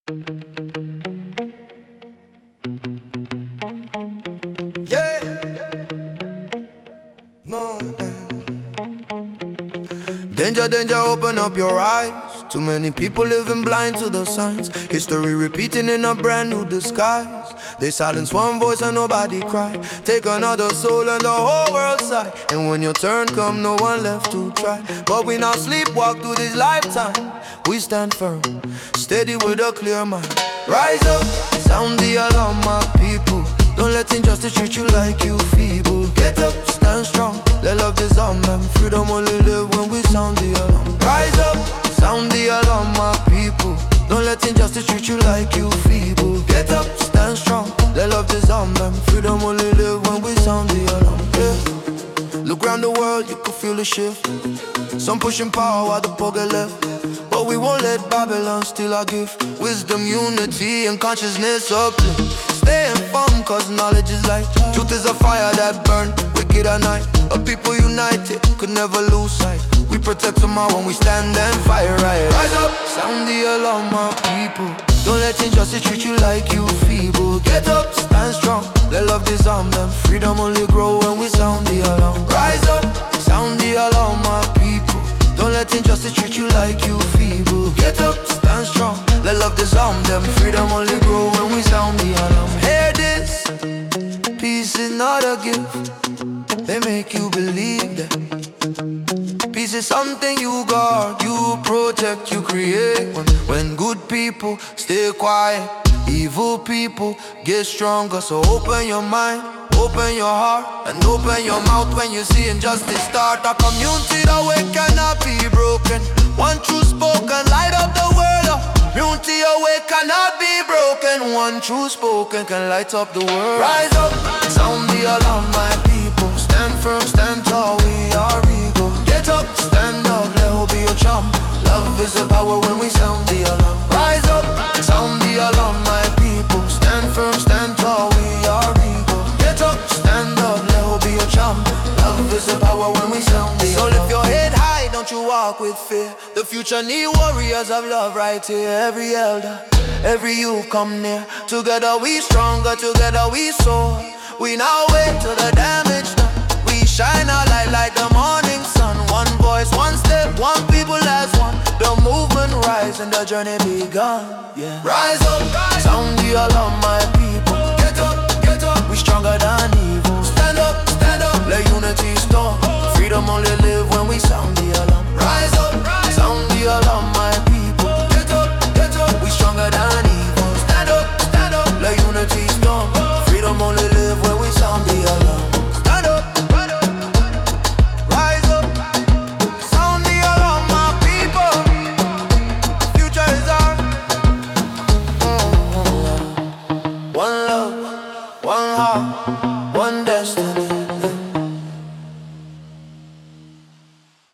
Yeah, no. Danger, danger, open up your eyes. Too many people living blind to the signs. History repeating in a brand new disguise. They silence one voice and nobody cry. Take another soul and the whole world sigh. And when your turn come, no one left to try. But we now sleepwalk through this lifetime. We stand firm, steady with a clear mind. Rise up, sound the alarm, my people. Don't let injustice treat you like you feeble. Get up, stand strong, let love disarm them. Freedom only live when we sound the alarm. Rise up, sound the alarm, my people. Don't let injustice treat you like you feeble. Get up, stand strong, let love disarm them. Freedom only live when we sound the alarm. Yeah. Look around the world, you can feel the shift. Some pushing power while the poor get left. But we won't let Babylon steal our gift. Wisdom, unity, and consciousness uplift. Stay informed, cause knowledge is light. Truth is a fire that burn, wicked at night. A people united, could never lose sight. We protect tomorrow when we stand and fight right. Rise up, sound the alarm, my people. Don't let injustice treat you like you feeble. Get up, stand strong, let love disarm them. Freedom only grow when we sound the alarm. Rise up, sound the alarm, my people. Don't let injustice treat you like you feeble. Get up, stand strong, let love disarm them. Freedom only grow when we sound the alarm. Hear this, peace is not a gift. They make you believe that peace is something you guard, you protect, you create. When good people stay quiet, evil people get stronger. So open your mind, open your heart, and open your mouth when you see injustice start. A community that way cannot be broken. One true spoken, light up the world up. Community away cannot be broken. One true spoken can light up the world. Rise up, sound the alarm, my people. Stand firm, stand tall, we are eagle. Get up, stand up, let hope be your charm. Love is the power when we sound the alarm. Rise up, sound the alarm, my people. Stand firm, stand tall, we are eagle. Get up, stand up, let hope be your charm. Love is the power when we sound the alarm. So lift your head high, don't you walk with fear. The future need warriors of love right here. Every elder, every youth come near. Together we stronger, together we soar. We now wait till the damage done. We shine our light like the morning sun. One voice, one step, one people as one. The movement rise and the journey begun. Yeah. Rise up, sound the alarm, my people. Get up, we stronger than evil. Stand up, let unity storm. Freedom only live when we sound the alarm. Rise up, sound the alarm, my people. Get up, we stronger than evil. Stand up, let unity storm. Freedom only live when we sound the alarm. Stand up, rise up, sound the alarm, my people. Future is ours. One love, one heart, one